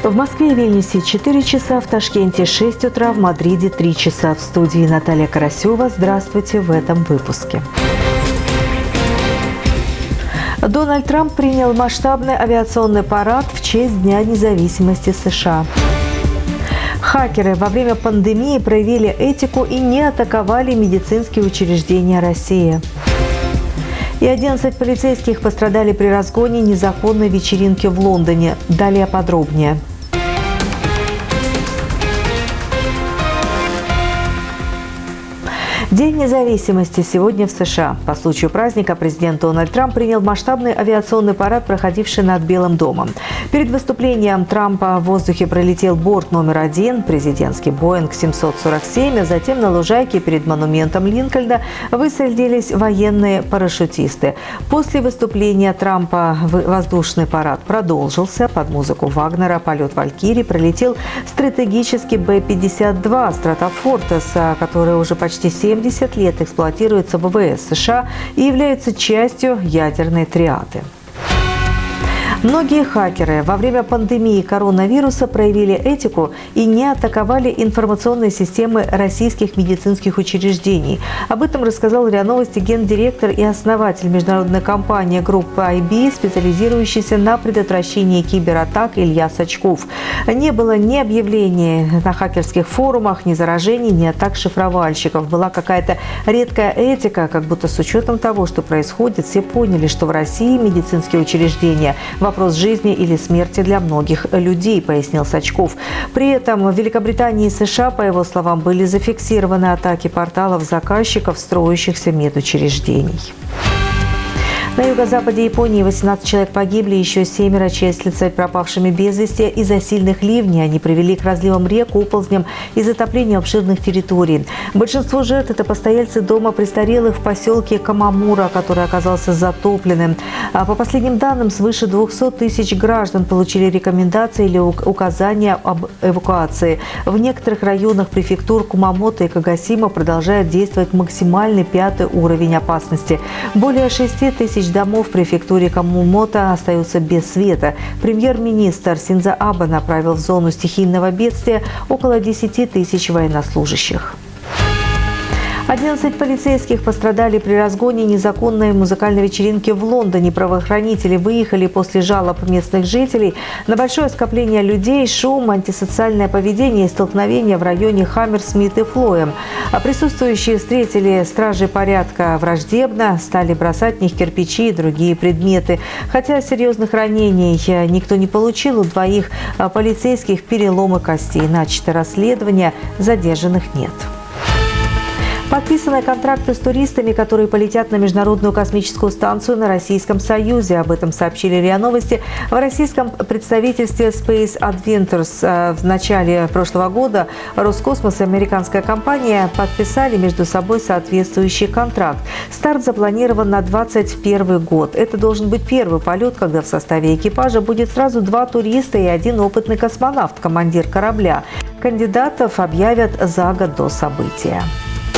В Москве и Вильнюсе 4 часа, в Ташкенте 6 утра, в Мадриде 3 часа. В студии Наталья Карасева. Здравствуйте в этом выпуске. Дональд Трамп принял масштабный авиационный парад в честь Дня независимости США. Хакеры во время пандемии проявили этику и не атаковали медицинские учреждения России. И 11 полицейских пострадали при разгоне незаконной вечеринки в Лондоне. Далее подробнее. День независимости сегодня в США. По случаю праздника президент Дональд Трамп принял масштабный авиационный парад, проходивший над Белым домом. Перед выступлением Трампа в воздухе пролетел борт номер 1, президентский Боинг 747, а затем на лужайке перед монументом Линкольна высадились военные парашютисты. После выступления Трампа воздушный парад продолжился. Под музыку Вагнера полет «Валькирии» пролетел стратегический Б-52 «Стратофортес», который уже почти 70 лет эксплуатируется ВВС США и является частью ядерной триады. Многие хакеры во время пандемии коронавируса проявили этику и не атаковали информационные системы российских медицинских учреждений. Об этом рассказал РИА Новости гендиректор и основатель международной компании группы IB, специализирующейся на предотвращении кибератак Илья Сачков. Не было ни объявлений на хакерских форумах, ни заражений, ни атак шифровальщиков. Была какая-то редкая этика, как будто с учетом того, что происходит, все поняли, что в России медицинские учреждения – вопрос жизни или смерти для многих людей, пояснил Сачков. При этом в Великобритании и США, по его словам, были зафиксированы атаки порталов заказчиков строящихся медучреждений. На юго-западе Японии 18 человек погибли, еще 7 числятся пропавшими без вести из-за сильных ливней. Они привели к разливам рек, оползням и затоплению обширных территорий. Большинство жертв – это постояльцы дома престарелых в поселке Камамура, который оказался затопленным. По последним данным, свыше 200 тысяч граждан получили рекомендации или указания об эвакуации. В некоторых районах префектур Кумамото и Кагасима продолжает действовать максимальный 5-й уровень опасности. Более 6 тысяч домов в префектуре Камамото остаются без света. Премьер-министр Синдзо Абе направил в зону стихийного бедствия около 10 тысяч военнослужащих. 11 полицейских пострадали при разгоне незаконной музыкальной вечеринки в Лондоне. Правоохранители выехали после жалоб местных жителей на большое скопление людей, шум, антисоциальное поведение и столкновения в районе Хаммерсмит и Флоем. А присутствующие встретили стражей порядка враждебно, стали бросать в них кирпичи и другие предметы. Хотя серьезных ранений никто не получил, у 2 полицейских переломы костей. Начато расследование, задержанных нет. Подписаны контракты с туристами, которые полетят на Международную космическую станцию на Российском Союзе. Об этом сообщили РИА Новости. В российском представительстве Space Adventures в начале прошлого года Роскосмос и американская компания подписали между собой соответствующий контракт. Старт запланирован на 2021 год. Это должен быть первый полет, когда в составе экипажа будет сразу 2 туриста и 1 опытный космонавт, командир корабля. Кандидатов объявят за год до события.